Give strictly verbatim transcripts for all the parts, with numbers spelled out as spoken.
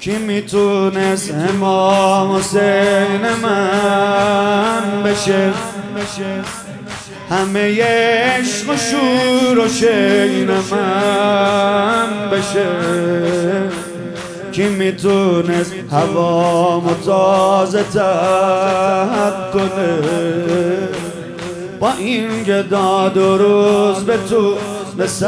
کی میتونست امام حسین من بشه؟ همه عشق و شور و شین من بشه. کی میتونست هوامو تازه تر کنه؟ با این گدا دو روز به تو بسر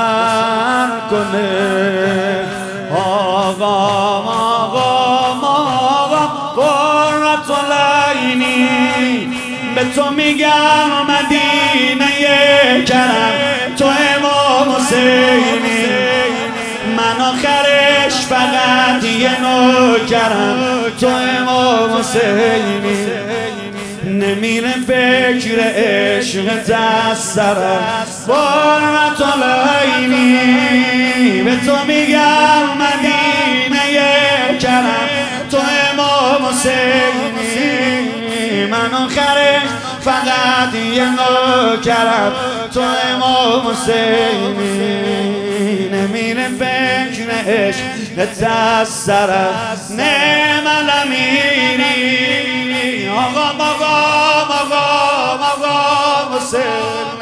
کنه. آقا آقا آقا قرة العینی به تو میگم مدینه کرم، تو امام حسینی، من آخرش فقط یه نوکرم، تو امام حسینی. نمیره فکر عشق از سرم، قرة العینی به تو میگم مدینه کرم، تو امام حسینی، من آخرش فقط یه نوکرم، تو امام حسینی. نمیره فکر عشق از سرم، نعم الامیری. آقا آقا آقا آقا حسین،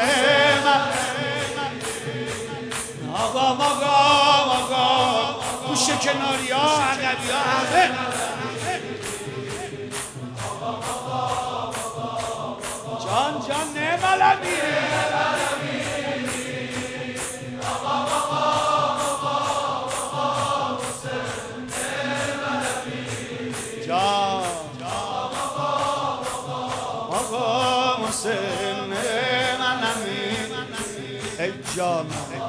آقا آقا آقا گوش کناری ها عقبی ها همه. جان جان نعم الامیری. جان آقا حسین منمی ای جان.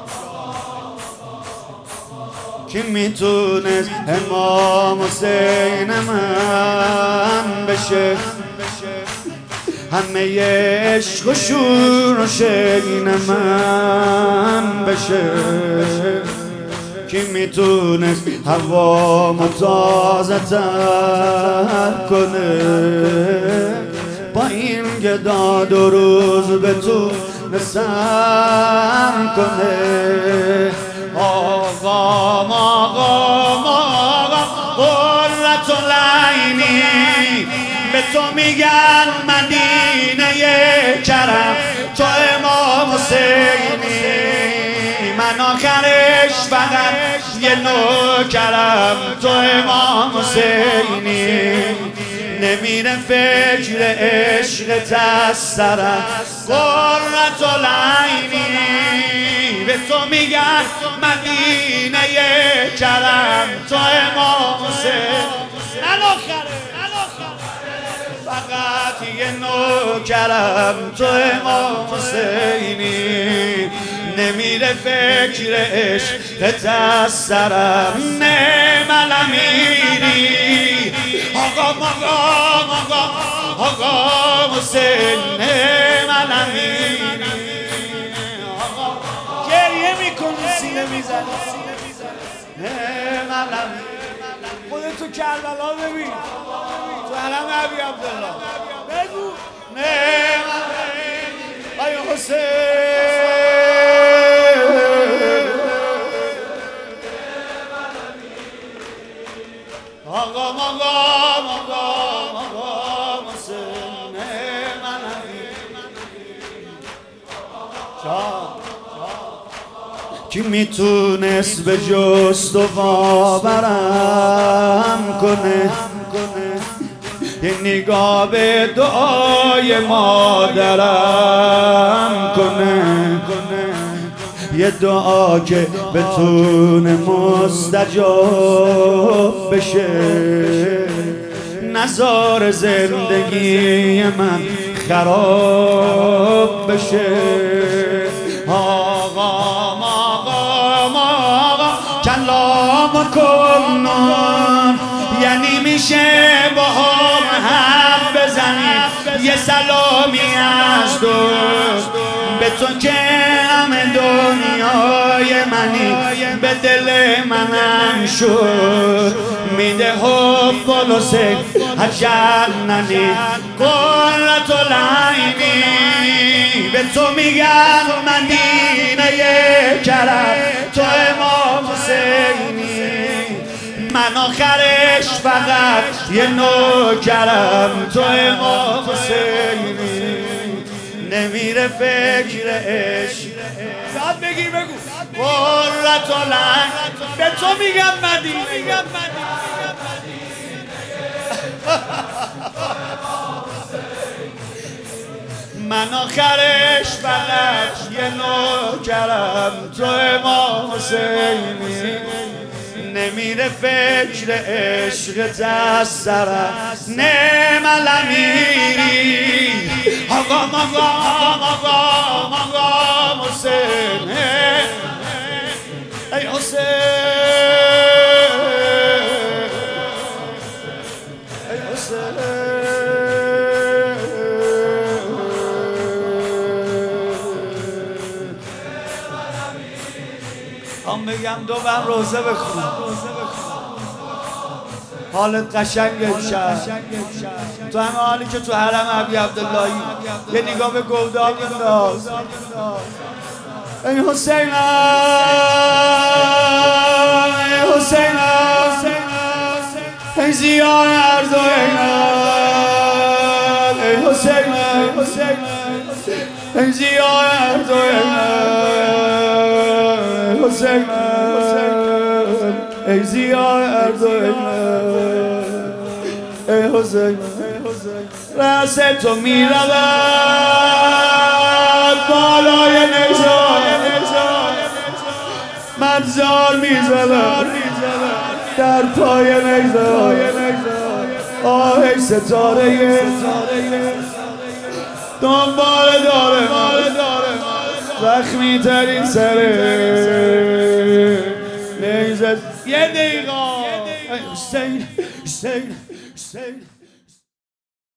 کی میتونست امام حسین من بشه؟ همه عشق و شور و شین من بشه. کی میتونست هوامو تازه تر کنه؟ با این گدا دو روز به تو نسر کنه. آقا آقا آقا قرة العینی به تو میگن مدینه کرم، تو امام حسینی، من آخرش فقط یه نوکرم، تو امام حسینی. نمیره فکر عشق از سرم، قرة العینی به تو میگن مدینه کرم، تو امام حسین، من آخره فقط یه نوکرم، تو امام حسینی. نمیره فکر عشق از سرم، نعم الامیری. آقا آقا آقا آقا حسین، نعم الامیری. گریه میکنی سینه میزنی، نعم الامیری. خودت تو کربلا ببین، تو علم ابی عبدالله بگو نعم الامیری. آیا حسین آقا آقا آقا آقا حسین منمی. کی میتونست به جست و باورم کنه؟ یه نگاه به دعای مادرم کنه، یه دعا که بتونه مستجاب بشه. نذار زندگی من خراب بشه. آقا آقا آقا کلام کنن، یعنی میشه با هم حرف بزنیم، یه سلامی از دوست به تو که همه دنیای منی، به دل منم شد میده حب و لسک هجرننی. قرة العینی به تو میگم مدینه کرم، تو امام حسینی، من آخرش فقط یه نوکرم تو امام حسینی نمیره فکر عشق یاد بگیر بگو قرة العین به تو میگم مدینه من آخرش فقط یه نوکرم تو امام حسینی نمیره فکر عشق از سرم نعم الامیری آقا مقام آقا مقام حسین ای حسین ای حسین هم بگم دو بر روزه بخون حالت قشنگ امشب تو همه حالی که تو حرم ابی عبداللهی یه نگاه به گودال بنداز ای حسینم ای حسینم ای زیان عرض و اینم ای حسینم ای زیان عرض و اینم حسینم ای زیان عرض و اینم ای حسینم رأس تو می رود بالای نیزار من زار می زدم در پای نیزار آه ای ستاره دنبال داره زخمی ترین سره نیزت یه دقیقه حسین حسین حسین